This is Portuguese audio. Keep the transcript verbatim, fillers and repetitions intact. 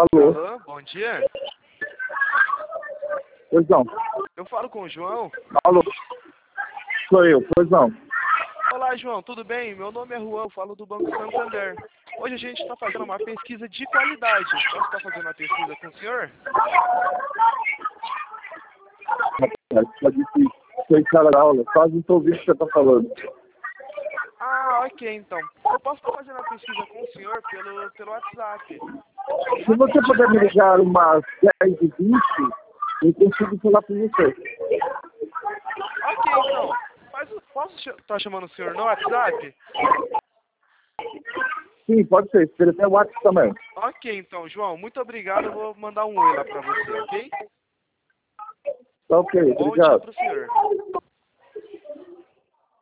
Alô? Alô, bom dia. Pois não. Eu falo com o João. Alô? Sou eu, pois não. Olá, João, tudo bem? Meu nome é Juan, eu falo do Banco Santander. Hoje a gente está fazendo uma pesquisa de qualidade. Posso estar fazendo uma pesquisa com o senhor? Rapaz, tá difícil. Sou em sala de aula, quase não estou ouvindo o que você está falando. Ah, ok, então. Eu posso estar fazendo uma pesquisa com o senhor pelo, pelo WhatsApp. Se você puder me ligar umas dez e vinte, eu consigo falar com você. Ok, então. Mas eu posso estar chamando o senhor no WhatsApp? Sim, pode ser. Se ele tem o WhatsApp também. Ok, então, João, muito obrigado. Eu vou mandar um oi lá para você, ok? Tá ok, Bom dia obrigado. para o senhor.